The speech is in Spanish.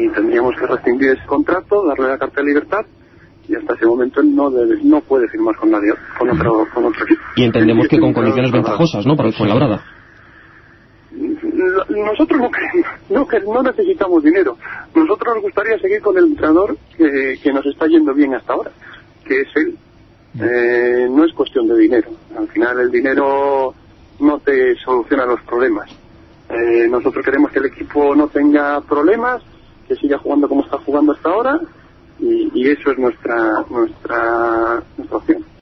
tendríamos que rescindir ese contrato, darle la carta de libertad, y hasta ese momento él no puede firmar con nadie, con otro equipo. Y entendemos que con condiciones ventajosas, ¿no?, para el Fuenlabrada. Nosotros no necesitamos dinero. Nosotros nos gustaría seguir con el entrenador que nos está yendo bien hasta ahora, que es él. No es cuestión de dinero. Al final el dinero no te soluciona los problemas. Nosotros queremos que el equipo no tenga problemas, que siga jugando como está jugando hasta ahora, y eso es nuestra opción.